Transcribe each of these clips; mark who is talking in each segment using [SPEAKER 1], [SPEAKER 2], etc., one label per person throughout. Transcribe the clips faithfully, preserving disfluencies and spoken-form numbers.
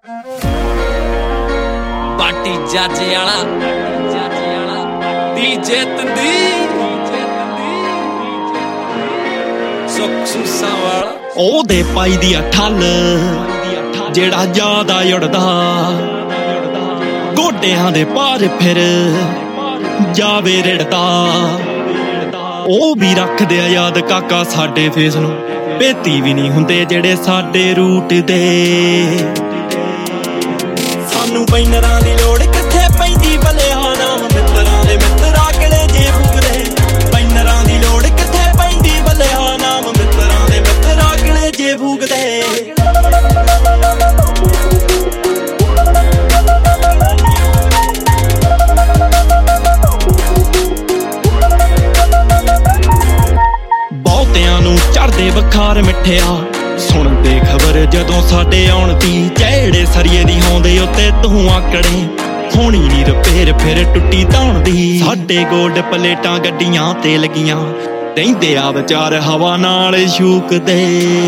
[SPEAKER 1] party जाजे आला DJ तंदी सुख Sousa वाला
[SPEAKER 2] ओदे पाई दी ठल जेड़ा ज्यादा उड़दा गोडियां दे पार फिर जावे रिड़दा ओ भी रख दे याद काका साडे फेस नूं बेती भी नहीं हुंदे जेड़े साडे रूट दे सानू बैनरां दी लोड़ किथे पैंदी भलेआ नाम मित्रां दे मित्रा किले जे फुकदे बैनरां दी लोड़ किथे पैंदी भलेआ नाम मित्रां दे मित्रा किले जे फुकदे चढ़दे बखार मिठिया सुनते खबर जदों साडे आउण दी जेड़े सरिये दी होंदे उत्ते तूं आकड़े होनी नी रपेर फिर टुट्टी धौण दी साडे गोल्ड प्लेटां गड्डियां ते लगियां रहिंदे आ विचार हवा नाल शूकदे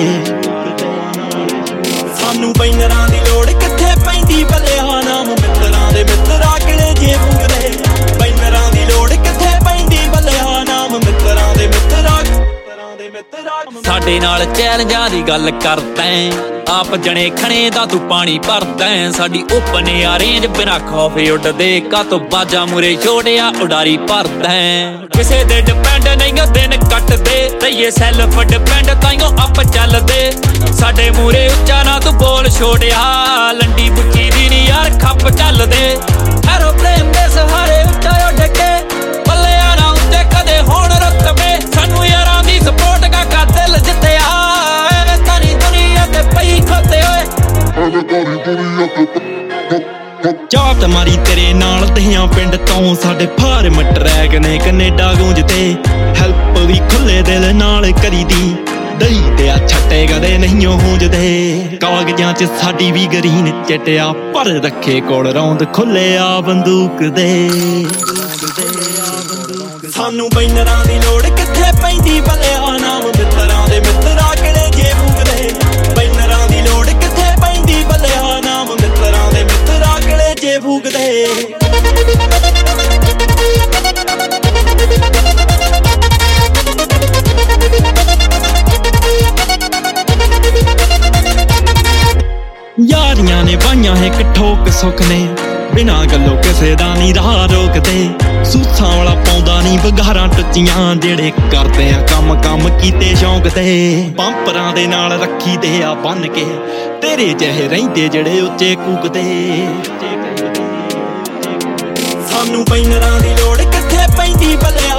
[SPEAKER 2] सानू बैनरां दी लोड़ किथे पैंदी भलेआ नाम मित्रां दे मित्रा किले जे फुकदे बैनरां दी लोड़ किथे पैंदी भलेआ नाम मित्रां दे मित्रा साडे नाल चैलेंजां दी गल करदा आप जने खणे दा तू पानी भरदा साडी ओपन आ रेंज बिना खौफे उड़दे का तो बाजा मुरे छोड़िया उडारी भरदा किसे दे डिपेंड नहीं दिन कटदे रहिए सैल्फ डिपेंड ताइयों अप चलदे साडे मूरे उच्चा ना तू बोल छोड़िया लंडी बुच्ची दी नी यार खप चलदे एरोप्लेन दे सहारे उच्चा उड़ के पल्लिया ना उत्ते कदे होण रतबे सानू यारां दी सपोर्ट काका दिल जित्तिया तारी दुनिया ते पई खोते चाट मारी तेरे नाल दहियां पिंड तों साडे फार्म ट्रैक ने कनेडा गूंजते हैल्प भी खुले दिल नाल करी दी दही ते छट्टे कदे नहीं हूंजदे कागजां च साडी भी ग्रीन चिट्टिया पर रखे कोल रौंद खुले आ बंदूक दे सानू बैनरां दी लोड़ किथे पैंदी भलेआ नाम मित्रां दे मित्रा किले जे फुकदे बैनरां दी लोड़ किथे पैंदी भलेआ नाम मित्रां दे मित्रा किले जे फुकदे यारियां ने बाइयां इक ठोक सुख ने बिना गल्लों किसे दा नी राह रोकदे सूसां वाला पौंदा नी बघारां टुच्चियां जेड़े करदे आ कम कम कीते शौक ते पंपरां दे नाल रखी दे आ बन के तेरे जहे रहिंदे जेड़े उच्चे कूकदे सानू बैनरां दी लोड़ किथे पैंदी भलेआ